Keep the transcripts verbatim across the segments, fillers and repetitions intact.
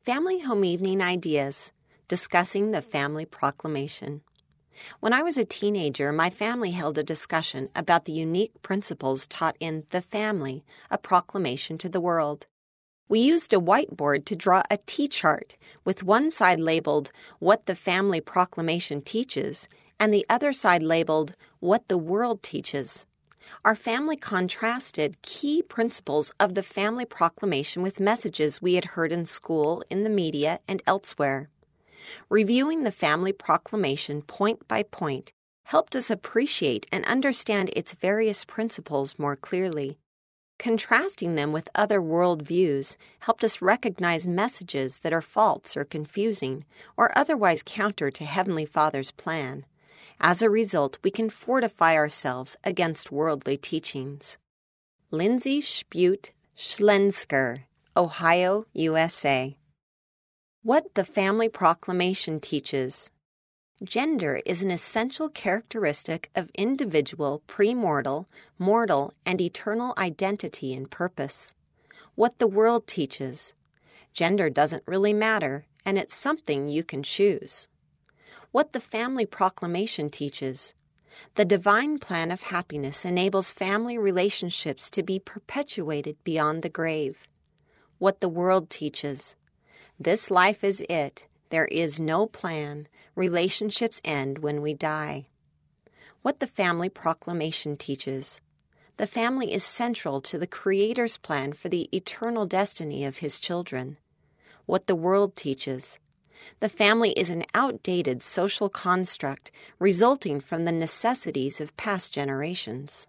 Family Home Evening Ideas, discussing the Family Proclamation. When I was a teenager, my family held a discussion about the unique principles taught in The Family, a Proclamation to the World. We used a whiteboard to draw a T-chart with one side labeled What the Family Proclamation Teaches and the other side labeled What the World Teaches. Our family contrasted key principles of the Family Proclamation with messages we had heard in school, in the media, and elsewhere. Reviewing the Family Proclamation point by point helped us appreciate and understand its various principles more clearly. Contrasting them with other worldviews helped us recognize messages that are false or confusing or otherwise counter to Heavenly Father's plan. As a result, we can fortify ourselves against worldly teachings. Lindsay Spute Schlensker, Ohio, U S A. What the Family Proclamation Teaches. Gender is an essential characteristic of individual, premortal, mortal, and eternal identity and purpose. What the world teaches. Gender doesn't really matter, and it's something you can choose. What the Family Proclamation teaches. The divine plan of happiness enables family relationships to be perpetuated beyond the grave. What the world teaches. This life is it. There is no plan. Relationships end when we die. What the Family Proclamation teaches. The family is central to the Creator's plan for the eternal destiny of His children. What the world teaches. The family is an outdated social construct resulting from the necessities of past generations.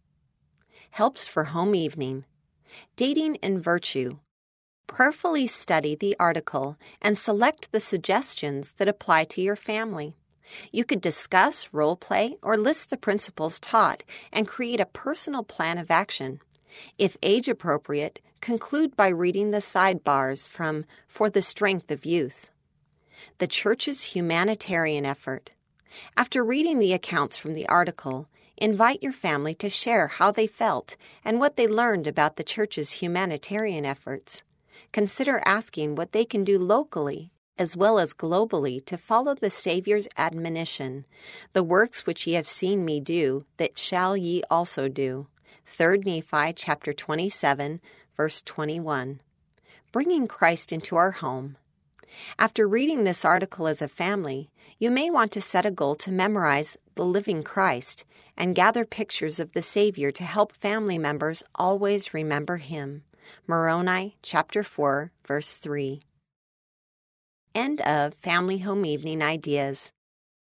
Helps for home evening. Dating and virtue. Prayerfully study the article and select the suggestions that apply to your family. You could discuss, role play, or list the principles taught and create a personal plan of action. If age appropriate, conclude by reading the sidebars from For the Strength of Youth. The Church's Humanitarian Effort. After reading the accounts from the article, invite your family to share how they felt and what they learned about the Church's humanitarian efforts. Consider asking what they can do locally as well as globally to follow the Savior's admonition, "The works which ye have seen me do, that shall ye also do." Third Nephi chapter twenty-seven, verse twenty-one. Bringing Christ into our home. After reading this article as a family, you may want to set a goal to memorize the living Christ and gather pictures of the Savior to help family members always remember Him. Moroni, chapter four, verse three. End of Family Home Evening Ideas.